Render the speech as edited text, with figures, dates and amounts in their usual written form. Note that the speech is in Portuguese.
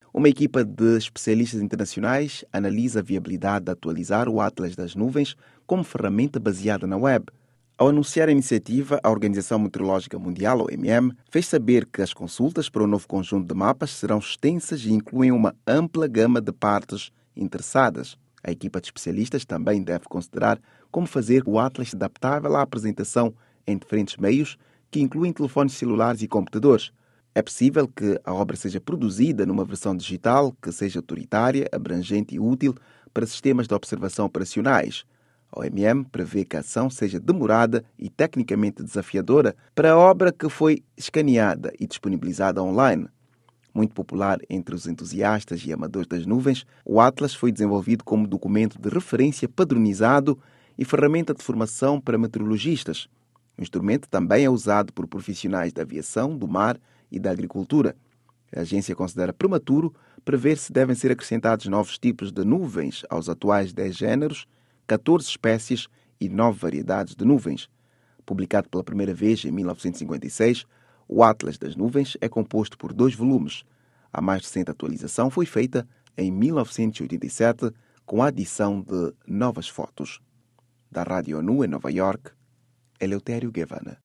Uma equipa de especialistas internacionais analisa a viabilidade de atualizar o Atlas das Nuvens como ferramenta baseada na web. Ao anunciar a iniciativa, a Organização Meteorológica Mundial, OMM, fez saber que as consultas para o novo conjunto de mapas serão extensas e incluem uma ampla gama de partes interessadas. A equipa de especialistas também deve considerar como fazer o Atlas adaptável à apresentação em diferentes meios, que incluem telefones celulares e computadores. É possível que a obra seja produzida numa versão digital que seja autoritária, abrangente e útil para sistemas de observação operacionais. A OMM prevê que a ação seja demorada e tecnicamente desafiadora para a obra que foi escaneada e disponibilizada online. Muito popular entre os entusiastas e amadores das nuvens, o Atlas foi desenvolvido como documento de referência padronizado e ferramenta de formação para meteorologistas. O instrumento também é usado por profissionais da aviação, do mar e da agricultura. A agência considera prematuro prever se devem ser acrescentados novos tipos de nuvens aos atuais 10 géneros, 14 espécies e 9 variedades de nuvens. Publicado pela primeira vez em 1956, o Atlas das Nuvens é composto por 2 volumes. A mais recente atualização foi feita em 1987, com a adição de novas fotos. Da Rádio ONU em Nova York, Eleutério Guevara.